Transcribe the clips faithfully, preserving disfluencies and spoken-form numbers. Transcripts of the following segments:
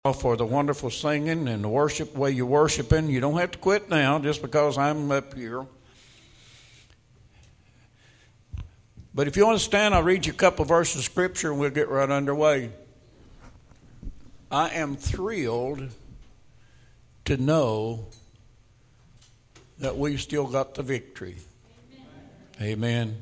For the wonderful singing and the worship way you're worshiping. You don't have to quit now just because I'm up here. But if you want to stand, I'll read you a couple verses of Scripture and we'll get right underway. I am thrilled to know that we've still got the victory. Amen. Amen.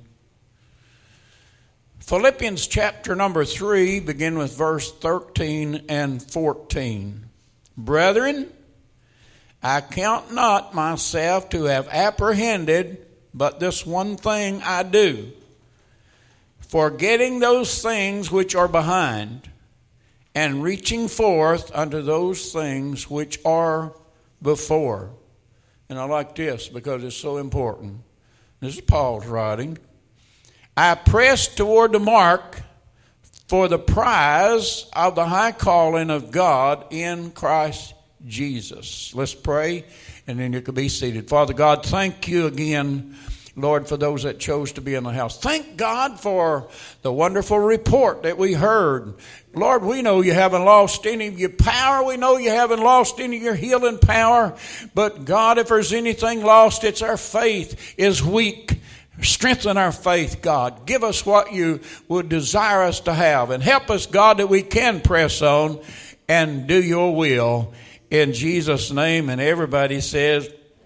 Philippians chapter number three, begin with verse thirteen and fourteen. Brethren, I count not myself to have apprehended, but this one thing I do, forgetting those things which are behind, and reaching forth unto those things which are before. And I like this because it's so important. This is Paul's writing. I press toward the mark for the prize of the high calling of God in Christ Jesus. Let's pray, and then you can be seated. Father God, thank you again, Lord, for those that chose to be in the house. Thank God for the wonderful report that we heard. Lord, we know you haven't lost any of your power. We know you haven't lost any of your healing power. But God, if there's anything lost, it's our faith is weak. Strengthen our faith, God. Give us what you would desire us to have. And help us, God, that we can press on and do your will. In Jesus' name. And everybody says,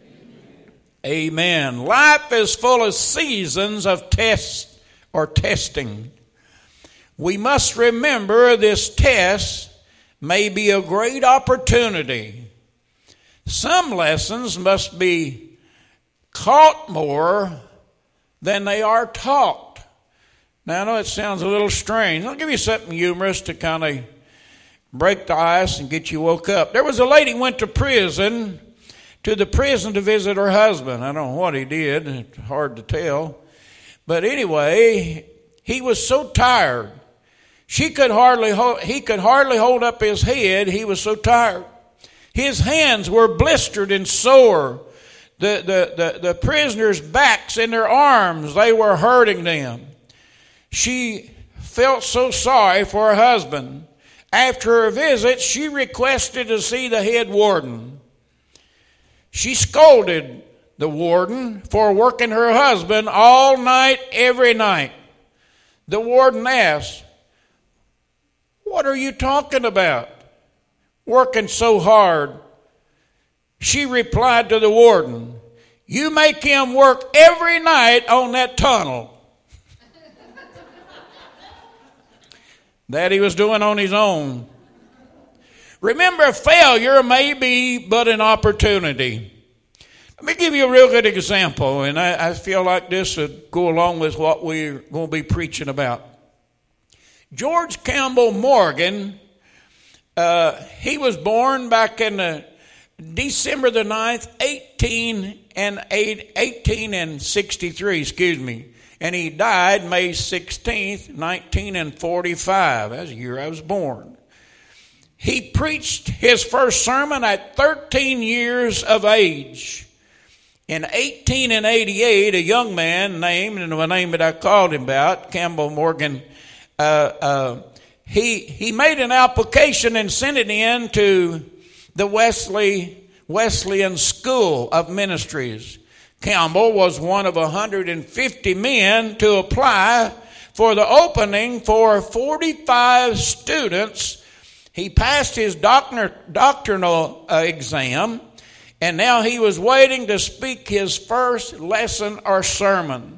Amen. Amen. Life is full of seasons of test or testing. We must remember this test may be a great opportunity. Some lessons must be caught more than they are taught. Now, I know it sounds a little strange. I'll give you something humorous to kind of break the ice and get you woke up. There was a lady who went to prison, to the prison to visit her husband. I don't know what he did. It's hard to tell. But anyway, he was so tired. She could hardly hold, he could hardly hold up his head. He was so tired. His hands were blistered and sore. The, the, the, the prisoners' backs and their arms, they were hurting them. She felt so sorry for her husband. After her visit, she requested to see the head warden. She scolded the warden for working her husband all night, every night. The warden asked, "What are you talking about? Working so hard?" She replied to the warden, "You make him work every night on that tunnel." That he was doing on his own. Remember, failure may be but an opportunity. Let me give you a real good example, and I, I feel like this would go along with what we're going to be preaching about. George Campbell Morgan, uh, he was born back in the December the ninth, eighteen and eight, eighteen and sixty-three, excuse me, and he died May sixteenth, nineteen and forty-five. That's the year I was born. He preached his first sermon at thirteen years of age. In eighteen and eighty-eight, a young man named, and the name that I called him about, Campbell Morgan, uh, uh, he he made an application and sent it in to the Wesley Wesleyan School of Ministries. Campbell was one of one hundred fifty men to apply for the opening for forty-five students. He passed his doctor, doctrinal uh, exam, and now he was waiting to speak his first lesson or sermon.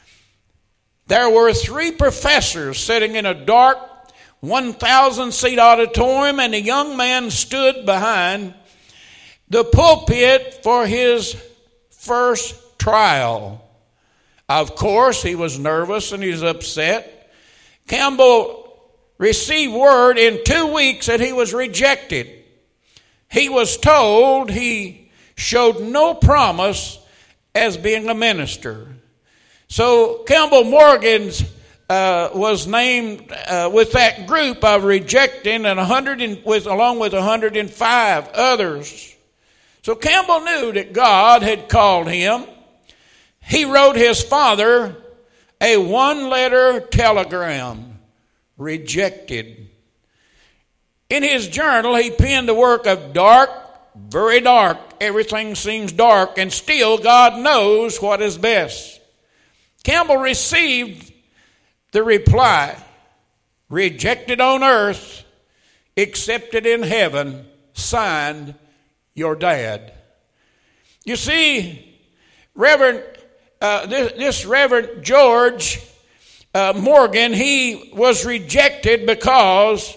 There were three professors sitting in a dark one thousand seat auditorium, and the young man stood behind the pulpit for his first trial. Of course, he was nervous and he was upset. Campbell received word in two weeks that he was rejected. He was told he showed no promise as being a minister. So Campbell Morgan's Uh, was named uh, with that group of rejecting, and one hundred and, with along with one hundred five others. So Campbell knew that God had called him. He wrote his father a one-letter telegram, rejected. In his journal, he penned the work of dark, very dark. Everything seems dark, and still God knows what is best. Campbell received the reply, rejected on earth, accepted in heaven, signed, your dad. You see, Reverend, uh, this, this Reverend George uh, Morgan, he was rejected because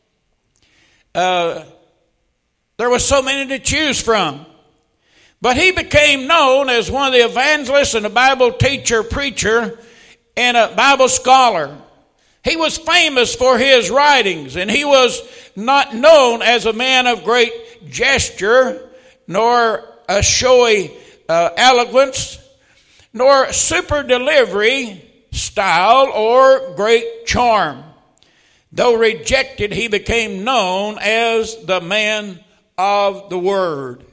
uh, there was so many to choose from. But he became known as one of the evangelists and a Bible teacher, preacher, and a Bible scholar. He was famous for his writings, and he was not known as a man of great gesture, nor a showy uh, eloquence, nor super delivery style or great charm. Though rejected, he became known as the man of the word.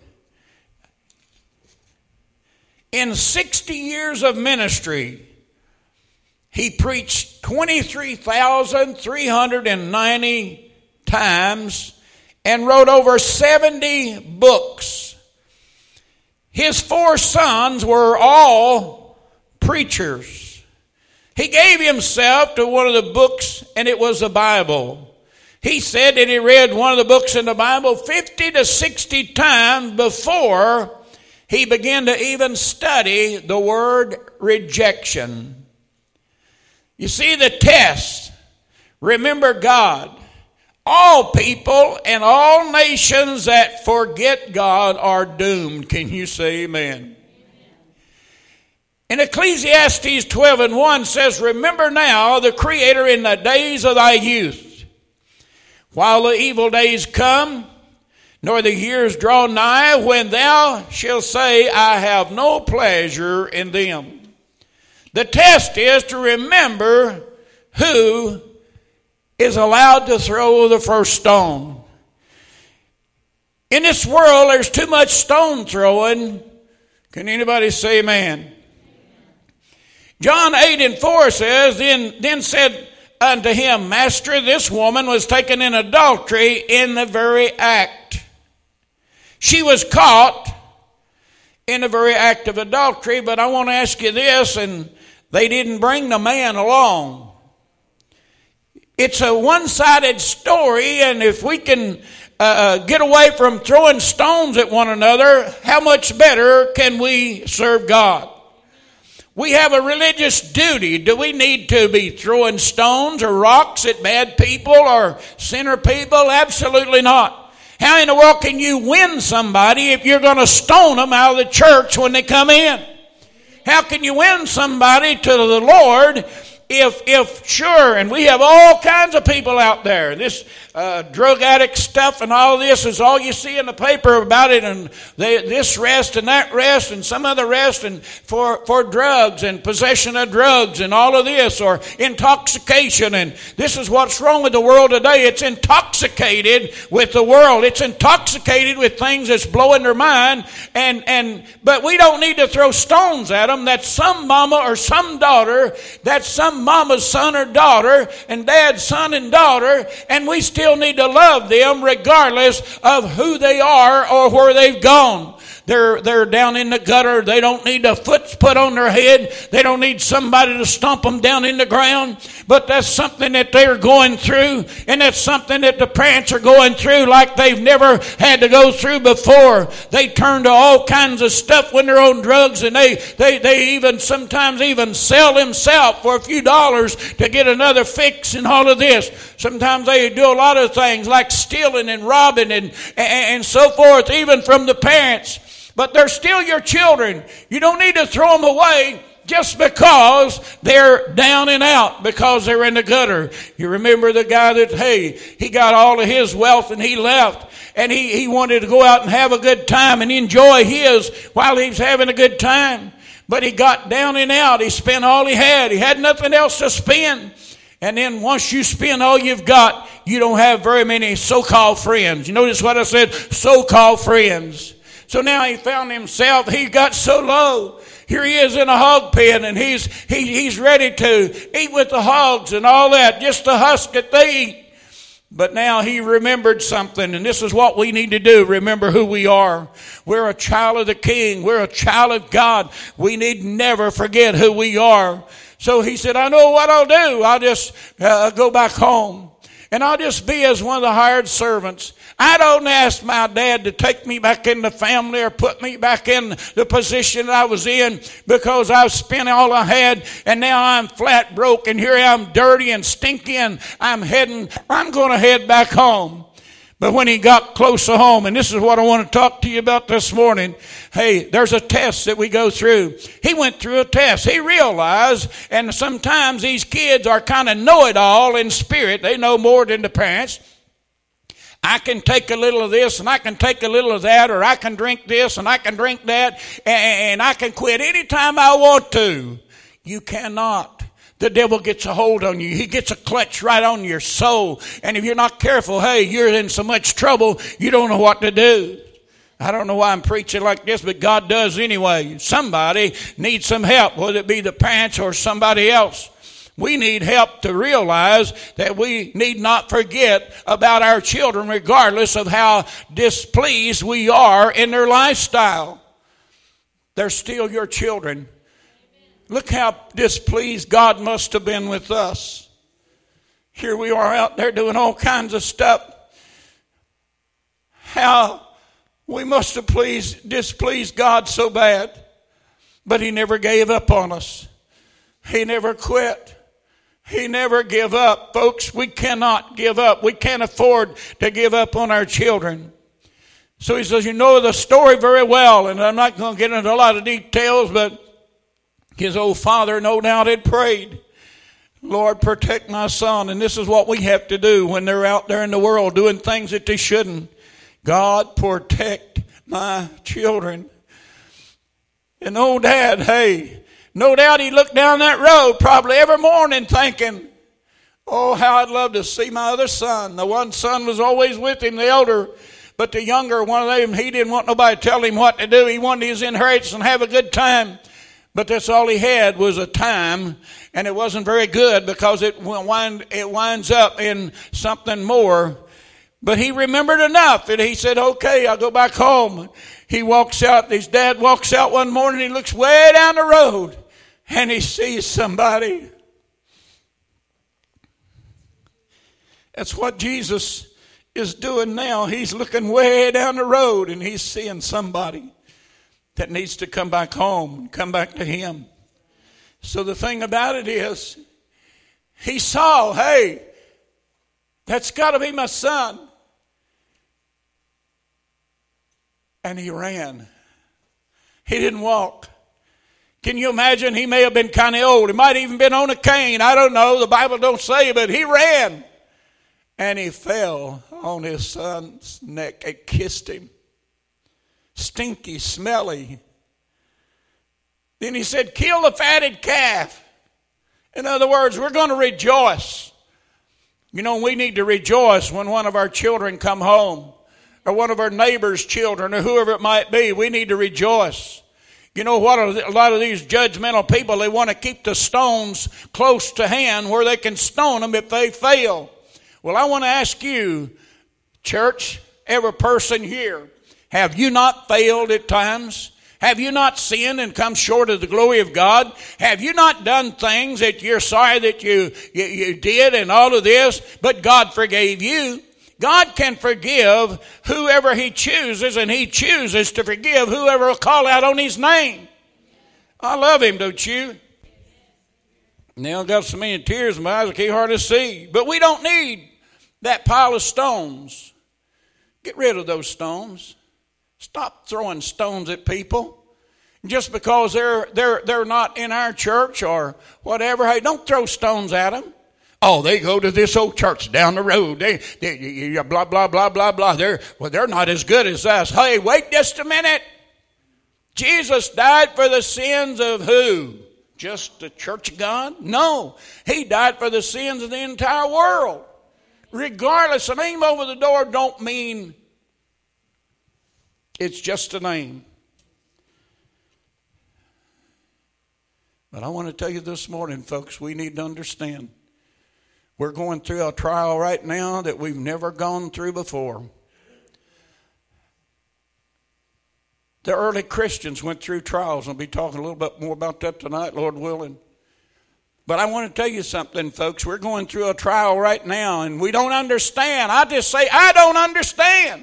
In sixty years of ministry, he preached twenty-three thousand three hundred ninety times and wrote over seventy books. His four sons were all preachers. He gave himself to one of the books, and it was the Bible. He said that he read one of the books in the Bible fifty to sixty times before he began to even study the word rejection. You see, the test, remember God. All people and all nations that forget God are doomed. Can you say amen? In Ecclesiastes twelve and one says, remember now the Creator in the days of thy youth, while the evil days come, nor the years draw nigh, when thou shalt say, I have no pleasure in them. The test is to remember who is allowed to throw the first stone. In this world, there's too much stone throwing. Can anybody say amen? John eight and four says, Then, then said unto him, Master, this woman was taken in adultery in the very act. She was caught in the very act of adultery, but I want to ask you this, and they didn't bring the man along. It's a one-sided story, and if we can uh, get away from throwing stones at one another, how much better can we serve God? We have a religious duty. Do we need to be throwing stones or rocks at bad people or sinner people? Absolutely not. How in the world can you win somebody if you're going to stone them out of the church when they come in? How can you win somebody to the Lord if, if sure, and we have all kinds of people out there. This uh, drug addict stuff and all this is all you see in the paper about it, and they, this rest and that rest and some other rest and for, for drugs and possession of drugs and all of this, or intoxication. And this is what's wrong with the world today. It's intoxicated with the world. It's intoxicated with things that's blowing their mind. And, and but we don't need to throw stones at them. That's some mama or some daughter. That's some mama's son or daughter and dad's son and daughter, and we still need to love them regardless of who they are or where they've gone. They're, they're down in the gutter. They don't need a foot put on their head. They don't need somebody to stomp them down in the ground. But that's something that they're going through, and that's something that the parents are going through like they've never had to go through before. They turn to all kinds of stuff when they're on drugs, and they, they, they even sometimes even sell themselves for a few dollars to get another fix and all of this. Sometimes they do a lot of things like stealing and robbing and, and, and so forth, even from the parents. But they're still your children. You don't need to throw them away just because they're down and out, because they're in the gutter. You remember the guy that, hey, he got all of his wealth and he left. And he, he wanted to go out and have a good time and enjoy his while he was having a good time. But he got down and out. He spent all he had. He had nothing else to spend. And then once you spend all you've got, you don't have very many so-called friends. You notice what I said? So-called friends. So now he found himself, he got so low. Here he is in a hog pen, and he's he, he's ready to eat with the hogs and all that, just the husk that they eat. But now he remembered something, and this is what we need to do. Remember who we are. We're a child of the King. We're a child of God. We need never forget who we are. So he said, I know what I'll do. I'll just uh, go back home, and I'll just be as one of the hired servants. I don't ask my dad to take me back in the family or put me back in the position that I was in, because I've spent all I had and now I'm flat broke and here I'm dirty and stinky and I'm heading, I'm going to head back home. But when he got close to home, and this is what I want to talk to you about this morning. Hey, there's a test that we go through. He went through a test. He realized, and sometimes these kids are kind of know-it-all in spirit. They know more than the parents. I can take a little of this and I can take a little of that, or I can drink this and I can drink that, and I can quit anytime I want to. You cannot. The devil gets a hold on you. He gets a clutch right on your soul. And if you're not careful, hey, you're in so much trouble, you don't know what to do. I don't know why I'm preaching like this, but God does anyway. Somebody needs some help, whether it be the parents or somebody else. We need help to realize that we need not forget about our children, regardless of how displeased we are in their lifestyle. They're still your children. Look how displeased God must have been with us. Here we are out there doing all kinds of stuff. How we must have pleased, displeased God so bad. But he never gave up on us. He never quit. He never gave up. Folks, we cannot give up. We can't afford to give up on our children. So he says, you know the story very well, and I'm not going to get into a lot of details, but his old father no doubt had prayed, Lord, protect my son. And this is what we have to do when they're out there in the world doing things that they shouldn't. God, protect my children. And old dad, hey, no doubt he looked down that road probably every morning thinking, oh, how I'd love to see my other son. The one son was always with him, the elder. But the younger one of them, he didn't want nobody to tell him what to do. He wanted his inheritance and have a good time. But that's all he had was a time. And it wasn't very good because it, wind, it winds up in something more. But he remembered enough that he said, okay, I'll go back home. He walks out, his dad walks out one morning, he looks way down the road and he sees somebody. That's what Jesus is doing now. He's looking way down the road and he's seeing somebody that needs to come back home, come back to him. So the thing about it is, he saw, hey, that's got to be my son. And he ran. He didn't walk. Can you imagine? He may have been kind of old. He might have even been on a cane. I don't know. The Bible don't say, but he ran. And he fell on his son's neck and kissed him. Stinky, smelly. Then he said, kill the fatted calf. In other words, we're going to rejoice. You know, we need to rejoice when one of our children come home, or one of our neighbor's children, or whoever it might be. We need to rejoice. You know what? A lot of these judgmental people, they want to keep the stones close to hand where they can stone them if they fail. Well, I want to ask you, church, every person here, have you not failed at times? Have you not sinned and come short of the glory of God? Have you not done things that you're sorry that you, you, you did and all of this, but God forgave you? God can forgive whoever he chooses, and he chooses to forgive whoever will call out on his name. I love him, don't you? Now I've got so many tears in my eyes I can't hardly see. But we don't need that pile of stones. Get rid of those stones. Stop throwing stones at people. Just because they're they're they're not in our church or whatever, hey, don't throw stones at them. Oh, they go to this old church down the road. They, they blah blah blah blah blah. They're well, they're not as good as us. Hey, wait just a minute. Jesus died for the sins of who? Just the church of God? No, he died for the sins of the entire world. Regardless, a name over the door don't mean it's just a name. But I want to tell you this morning, folks, we need to understand. We're going through a trial right now that we've never gone through before. The early Christians went through trials. I'll be talking a little bit more about that tonight, Lord willing. But I want to tell you something, folks. We're going through a trial right now, and we don't understand. I just say, I don't understand.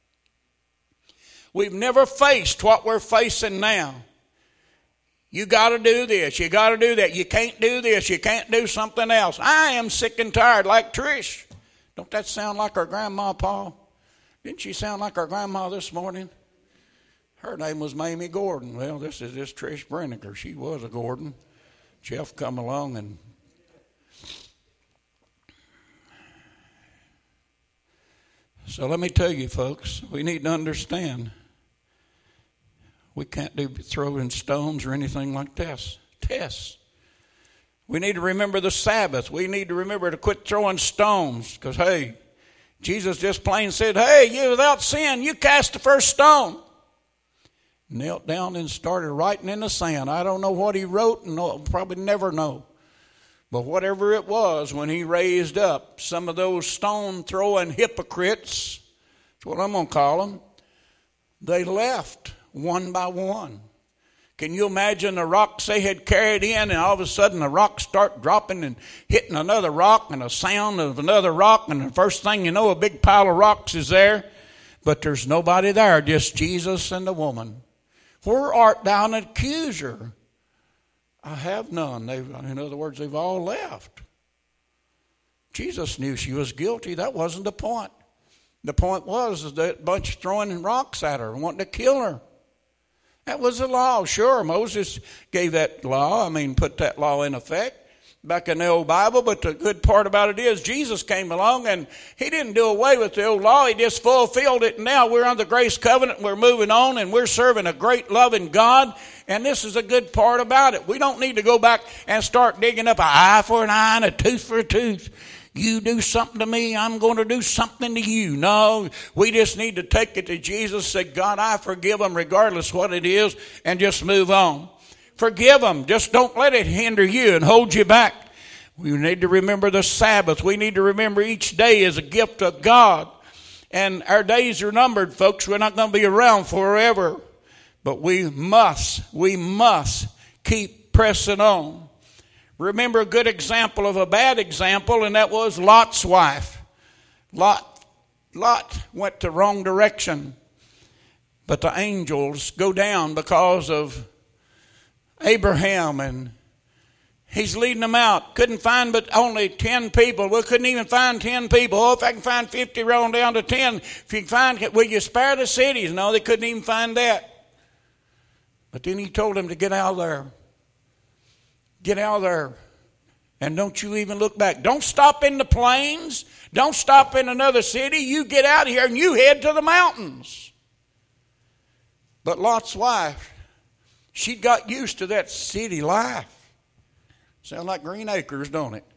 We've never faced what we're facing now. You got to do this. You got to do that. You can't do this. You can't do something else. I am sick and tired, like Trish. Don't that sound like our grandma, Paul? Didn't she sound like our grandma this morning? Her name was Mamie Gordon. Well, this is this Trish Brenniger. She was a Gordon. Jeff come along and so let me tell you, folks, we need to understand we can't do throwing stones or anything like this. Tests. We need to remember the Sabbath. We need to remember to quit throwing stones because, hey, Jesus just plain said, hey, you without sin, you cast the first stone. Knelt down and started writing in the sand. I don't know what he wrote, and I'll probably never know. But whatever it was, when he raised up some of those stone-throwing hypocrites, that's what I'm going to call them, they left one by one. Can you imagine the rocks they had carried in, and all of a sudden the rocks start dropping and hitting another rock and a sound of another rock, and the first thing you know, a big pile of rocks is there, but there's nobody there, just Jesus and the woman. Where art thou an accuser? I have none. They've, in other words, they've all left. Jesus knew she was guilty. That wasn't the point. The point was that bunch throwing rocks at her and wanting to kill her. That was the law. Sure, Moses gave that law. I mean, put that law in effect back in the old Bible. But the good part about it is Jesus came along and he didn't do away with the old law. He just fulfilled it. And now we're under grace covenant. We're moving on and we're serving a great loving God. And this is a good part about it. We don't need to go back and start digging up an eye for an eye and a tooth for a tooth. You do something to me, I'm going to do something to you. No, we just need to take it to Jesus, say, God, I forgive them regardless what it is, and just move on. Forgive them. Just don't let it hinder you and hold you back. We need to remember the Sabbath. We need to remember each day is a gift of God. And our days are numbered, folks. We're not going to be around forever. But we must, we must keep pressing on. Remember a good example of a bad example, and that was Lot's wife. Lot, Lot went the wrong direction. But the angels go down because of Abraham, and he's leading them out. Couldn't find but only ten people. We couldn't even find ten people. Oh, if I can find fifty, round down to ten. If you can find, will you spare the cities? No, they couldn't even find that. But then he told them to get out of there. Get out of there. And don't you even look back. Don't stop in the plains. Don't stop in another city. You get out of here and you head to the mountains. But Lot's wife, she got used to that city life. Sound like Green Acres, don't it?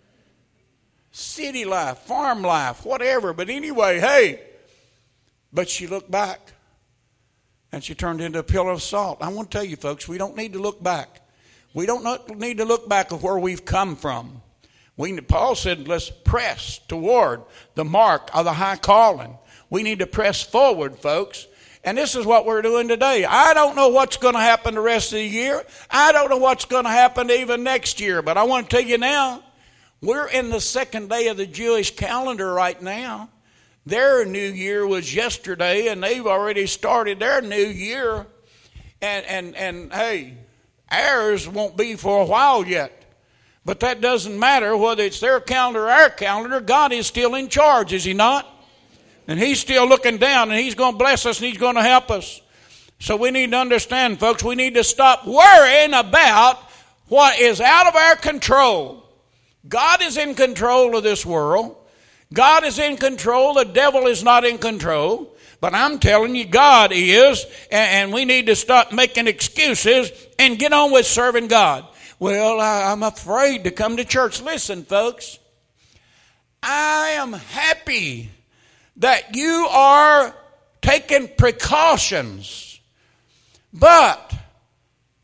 City life, farm life, whatever. But anyway, hey. But she looked back. And she turned into a pillar of salt. I want to tell you, folks, we don't need to look back. We don't need to look back at where we've come from. We, Paul said, let's press toward the mark of the high calling. We need to press forward, folks. And this is what we're doing today. I don't know what's going to happen the rest of the year. I don't know what's going to happen even next year. But I want to tell you now, we're in the second day of the Jewish calendar right now. Their new year was yesterday, and they've already started their new year. And, and, and hey, ours won't be for a while yet. But that doesn't matter whether it's their calendar or our calendar. God is still in charge, is he not? And he's still looking down, and he's going to bless us, and he's going to help us. So we need to understand, folks, we need to stop worrying about what is out of our control. God is in control of this world. God is in control. The devil is not in control. But I'm telling you, God is, and we need to stop making excuses and get on with serving God. Well, I'm afraid to come to church. Listen, folks, I am happy that you are taking precautions, but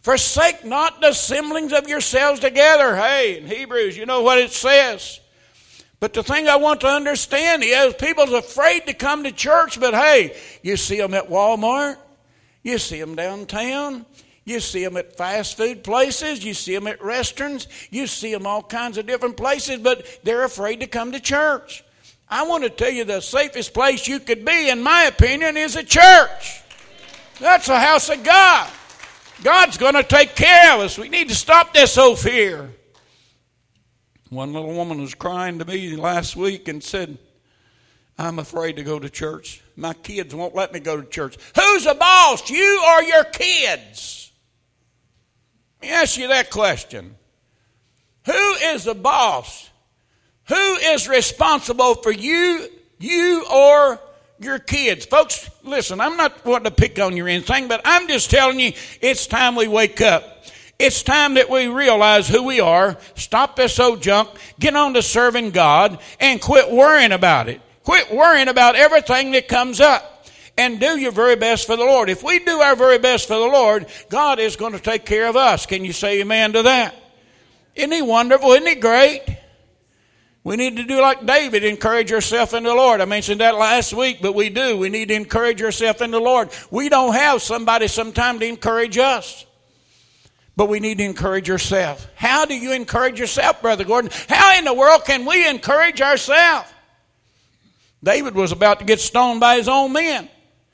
forsake not the assemblings of yourselves together. Hey, in Hebrews, you know what it says. But the thing I want to understand is people's afraid to come to church, but hey, you see them at Walmart, you see them downtown, you see them at fast food places, you see them at restaurants, you see them all kinds of different places, but they're afraid to come to church. I want to tell you the safest place you could be, in my opinion, is a church. That's the house of God. God's going to take care of us. We need to stop this whole fear. One little woman was crying to me last week and said, I'm afraid to go to church. My kids won't let me go to church. Who's the boss, you or your kids? Let me ask you that question. Who is the boss? Who is responsible for you, you or your kids? Folks, listen, I'm not wanting to pick on you or anything, but I'm just telling you, it's time we wake up. It's time that we realize who we are, stop this old junk, get on to serving God, and quit worrying about it. Quit worrying about everything that comes up, and do your very best for the Lord. If we do our very best for the Lord, God is going to take care of us. Can you say amen to that? Isn't He wonderful? Isn't He great? We need to do like David, encourage yourself in the Lord. I mentioned that last week, but we do. We need to encourage yourself in the Lord. We don't have somebody sometime to encourage us. But we need to encourage yourself. How do you encourage yourself, Brother Gordon? How in the world can we encourage ourselves? David was about to get stoned by his own men.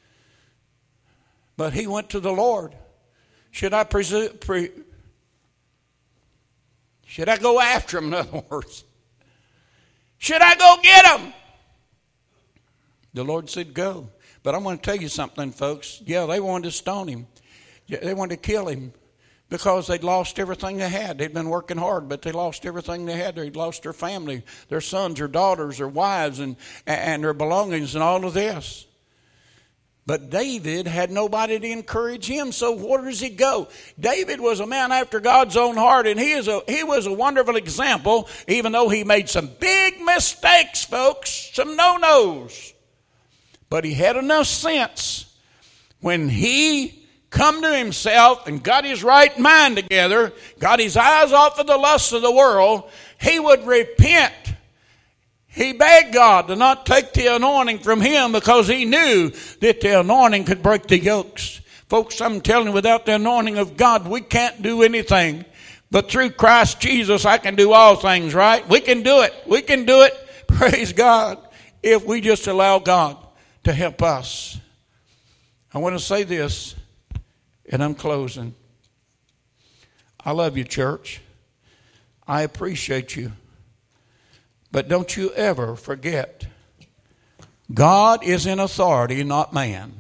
But he went to the Lord. Should I presume, pre, should I go after him, in other words? Should I go get him? The Lord said, go. But I'm going to tell you something, folks. Yeah, they wanted to stone him. Yeah, they wanted to kill him. Because they'd lost everything they had. They'd been working hard, but they lost everything they had. They'd lost their family, their sons, their daughters, their wives, and, and their belongings and all of this. But David had nobody to encourage him, so where does he go? David was a man after God's own heart, and he, is a, he was a wonderful example, even though he made some big mistakes, folks, some no-nos. But he had enough sense when he come to himself and got his right mind together, got his eyes off of the lusts of the world, he would repent. He begged God to not take the anointing from him because he knew that the anointing could break the yokes. Folks, I'm telling you, without the anointing of God, we can't do anything. But through Christ Jesus, I can do all things, right? We can do it. We can do it, praise God, if we just allow God to help us. I want to say this. And I'm closing. I love you, church. I appreciate you. But don't you ever forget, God is in authority, not man.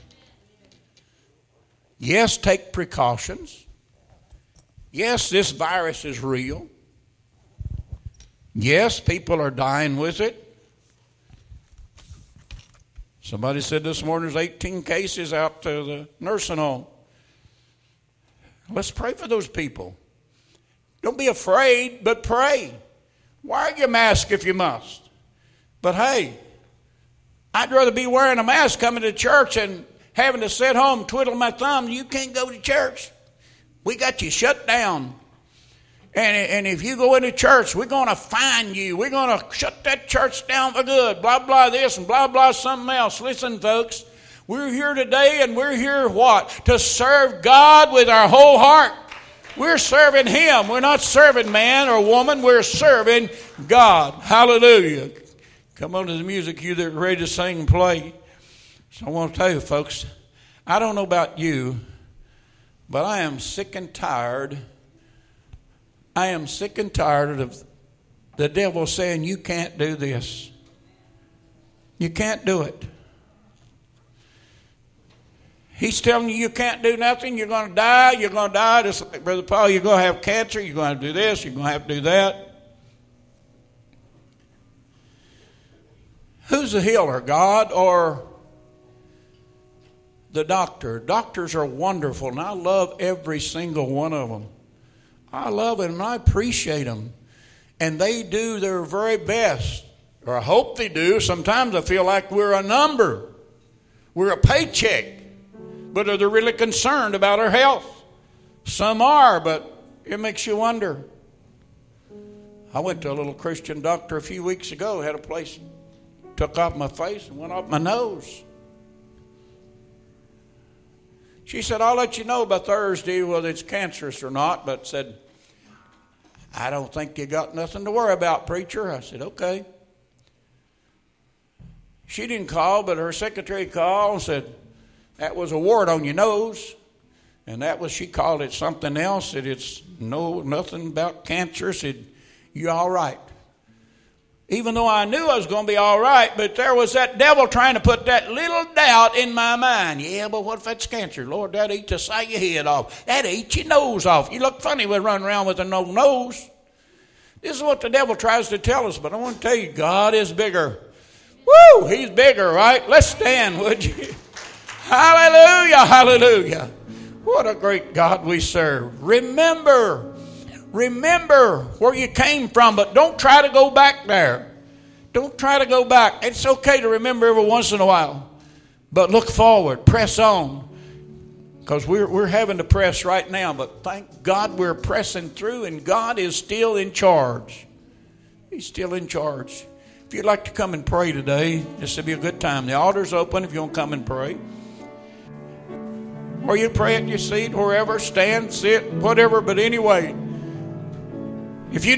Yes, take precautions. Yes, this virus is real. Yes, people are dying with it. Somebody said this morning there's eighteen cases out to the nursing home. Let's pray for those people. Don't be afraid, but pray. Wear your mask if you must. But hey, I'd rather be wearing a mask coming to church and having to sit home twiddling my thumb. You can't go to church. We got you shut down. And, and if you go into church, we're going to fine you. We're going to shut that church down for good. Blah, blah, this and blah, blah, something else. Listen, folks. We're here today, and we're here what? To serve God with our whole heart. We're serving Him. We're not serving man or woman. We're serving God. Hallelujah. Come on to the music, you that are ready to sing and play. So I want to tell you, folks, I don't know about you, but I am sick and tired. I am sick and tired of the devil saying, you can't do this. You can't do it. He's telling you you can't do nothing. You're going to die. You're going to die. Just like Brother Paul, you're going to have cancer. You're going to do this. You're going to have to do that. Who's the healer, God or the doctor? Doctors are wonderful, and I love every single one of them. I love them, and I appreciate them. And they do their very best, or I hope they do. Sometimes I feel like we're a number. We're a paycheck. But are they really concerned about our health? Some are, but it makes you wonder. I went to a little Christian doctor a few weeks ago, had a place took off my face and went off my nose. She said, I'll let you know by Thursday whether it's cancerous or not, but said, I don't think you got nothing to worry about, preacher. I said, okay. She didn't call, but her secretary called and said, that was a wart on your nose. And that was, she called it something else. Said it's no, nothing about cancer. Said, you all right. Even though I knew I was going to be all right, but there was that devil trying to put that little doubt in my mind. Yeah, but what if that's cancer? Lord, that'd eat the side of your head off. That'd eat your nose off. You look funny when running around with a no nose. This is what the devil tries to tell us, but I want to tell you, God is bigger. Woo! He's bigger, right? Let's stand, would you? Hallelujah, hallelujah. What a great God we serve. Remember, remember where you came from, but don't try to go back there. Don't try to go back. It's okay to remember every once in a while, but look forward, press on. Because we're, we're having to press right now, but thank God we're pressing through, and God is still in charge. He's still in charge. If you'd like to come and pray today, this will be a good time. The altar's open if you want to come and pray. Or you pray at your seat, wherever, stand, sit, whatever. But anyway, if you